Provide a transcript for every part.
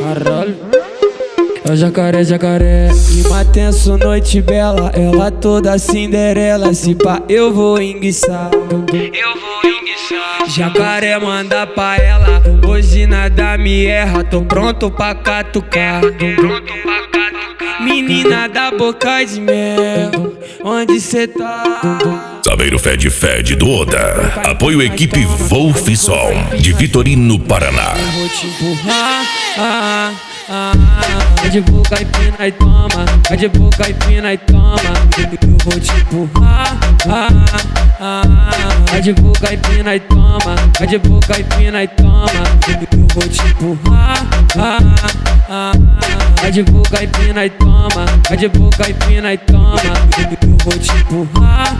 Caralho. É o jacaré, jacaré. Clima tenso, noite bela. Ela toda Cinderela. Se pá, eu vou enguiçar. Jacaré manda pra ela. Hoje nada me erra. Tô pronto pra catucar. Menina da boca de mel, onde cê tá? Saveiro Fede do Oda. Apoio equipe Wolf Som de Vitorino, Paraná. Eu vou te empurrar, vai de boca e pina e toma, vai de boca e pina e toma. Eu vou te empurrar, vai de boca e pina e toma, vai de boca e pina e toma. Eu vou te empurrar, vai de boca e pina e toma, vai de boca e pina e toma. Eu vou te empurrar,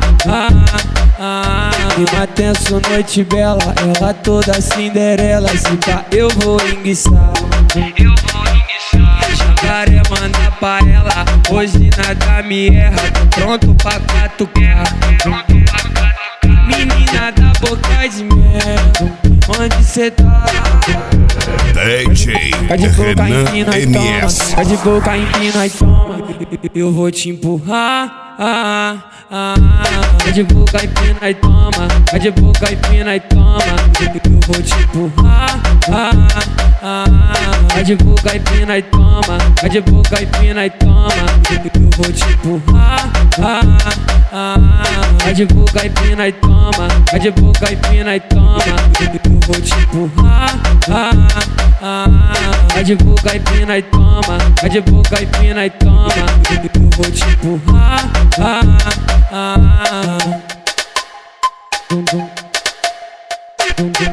clima tenso, noite bela. Ela toda Cinderela. Se pá, eu vou enguiçar. Jacaré manda pra ela. Hoje nada me erra. Tô pronto pra catucar. Menina da boca de mel, onde cê tá? DJ Vai de boca, Renan empina e toma, MS. vai de boca, empina e toma. Eu vou te empurrar, vai de boca, empina e toma, vai de boca, empina e toma. Eu vou te empurrar, vai de boca, empina e toma, vai de boca, empina e toma. Eu vou te empurrar, vai de boca, empina e toma, vai de boca, empina e toma. Eu vou te empurrar, vai de boca e pina e toma, vai de boca e pina e toma. Eu vou te empurrar, dum, dum, dum, dum.